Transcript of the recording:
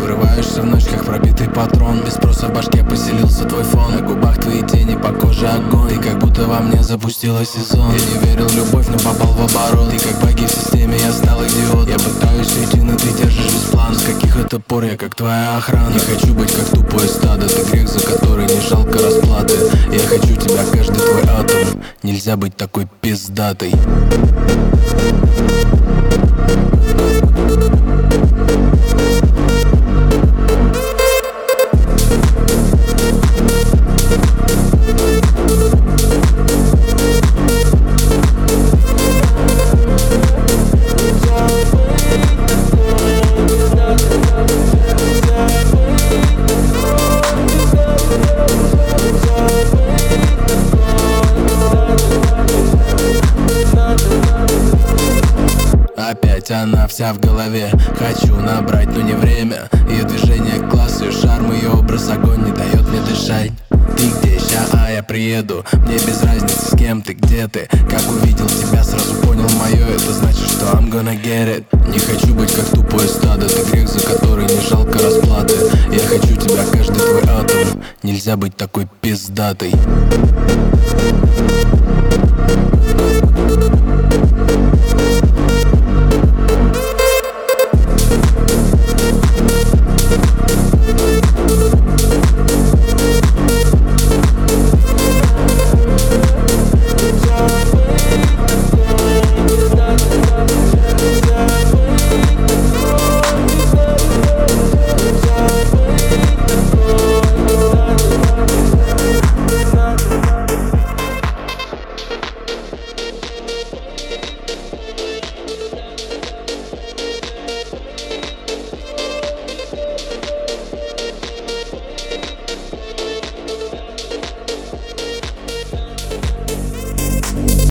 врываешься в ночь, как пробитый патрон. Без спроса в башке поселился твой фон. На губах твои тени, по коже огонь. И как будто во мне запустила сезон. Я не верил в любовь, но попал в оборот. И как баги в системе, я стал идиот. Я пытаюсь уйти, но ты держишь весь план. С каких это пор я как твоя охрана? Не хочу быть как тупое стадо. Ты грех, за который не жалко расплаты. Я хочу тебя, каждый твой атом. Нельзя быть такой пиздатой. Опять она вся в голове. Хочу набрать, но не время. Ее движение класс, ее шарм, ее образ огонь не дает мне дышать. Ты где ща, а я приеду. Мне без разницы, с кем ты, где ты. Как увидел тебя, сразу понял мое. Это значит, что I'm gonna get it. Не хочу быть как тупое стадо. Ты грех, за который не жалко расплаты. Я хочу тебя, каждый твой атом. Нельзя быть такой пиздатой.